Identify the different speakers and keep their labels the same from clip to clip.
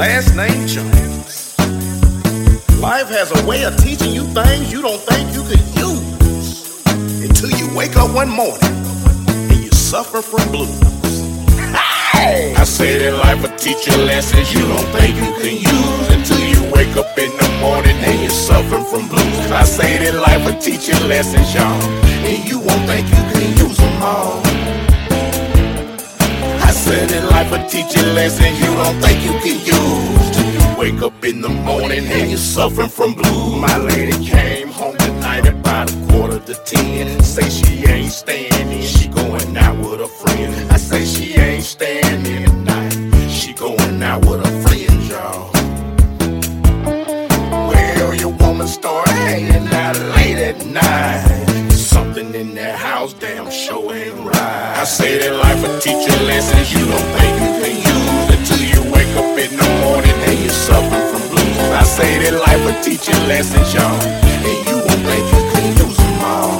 Speaker 1: last name Jones. Life has a way of teaching you things you don't think you could use until you wake up one morning and you suffer from blues. Hey! I say that life will teach you lessons you don't think you can use until you wake up in the morning and you're suffering from blues. I say that life will teach you lessons, y'all, and you won't think you can use them all. I said that life will teach you lessons you don't think you can use till you wake up in the morning and you're suffering from blues. My lady came home tonight about 9:45. Say she ain't staying in, she going out with a friend. I say she ain't staying in tonight, she going out with her friends, y'all. Well, your woman started hanging out late at night. Something in that house damn sure ain't right. I say that life will teach you lessons you don't think you can use until you wake up in the morning and you're suffering from blues. I say that life will teach you lessons, y'all, and you won't think you can use them all.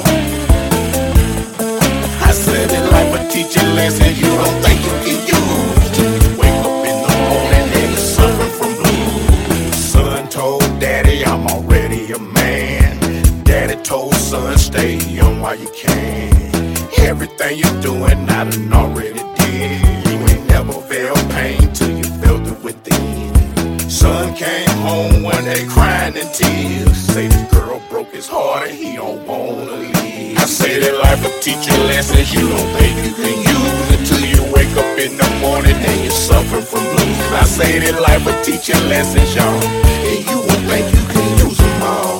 Speaker 1: I said that life will teach you lessons you don't think you can use till you wake up in the morning and you're suffering from blues. Son told daddy I'm already a man. Daddy told son stay young while you can. Everything you're doing I done already did. You ain't never felt pain till you felt it within. Son came home one day crying in tears. Say this girl broke his heart and he don't wanna leave. I say that life will teach you lessons you don't think you can use until you wake up in the morning and you're suffering from blues. I say that life will teach you lessons, y'all, and you won't think you can use them all.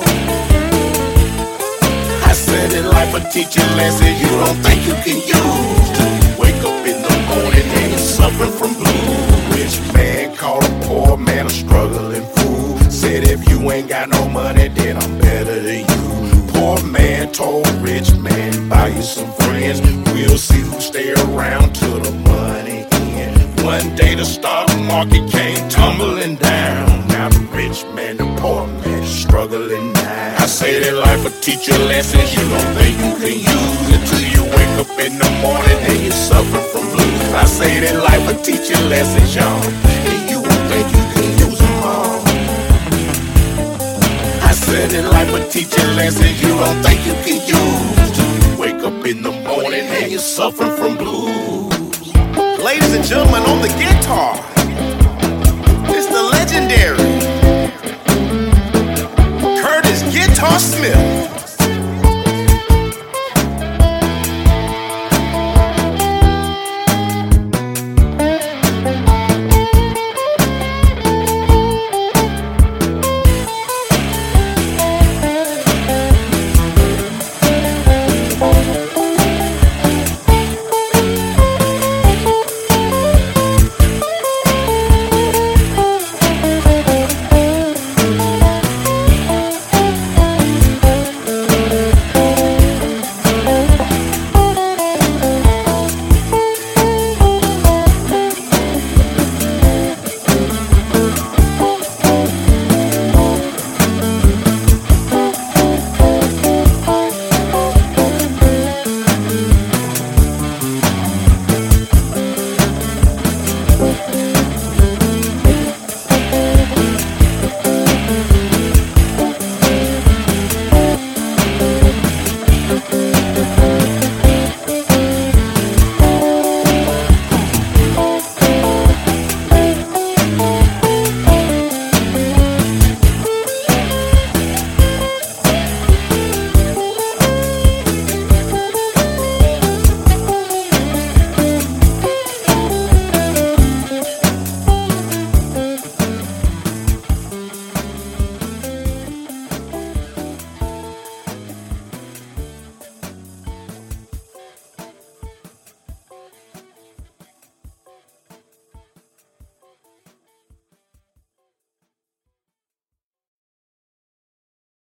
Speaker 1: I said that life will teach you lessons you don't think you can use till you wake up in the morning and you're suffering from blues. Rich man called a poor man a struggling fool. Said if you ain't got no money then I'm better than you. Poor man told rich man buy you some friends. We'll see who stay around till the money ends. One day the stock market came tumbling down. Now the rich man, the poor man struggling now. I say that life will teach you lessons you don't think you can use until you wake up in the morning and you're suffering from blues. I say that life will teach you lessons, y'all, and you won't think you can use them all. I said that life will teach you lessons you don't think you can use till you wake up in the morning and you're suffering from blues. Ladies and gentlemen, on the guitar, it's the legendary Curtis Guitar Smith.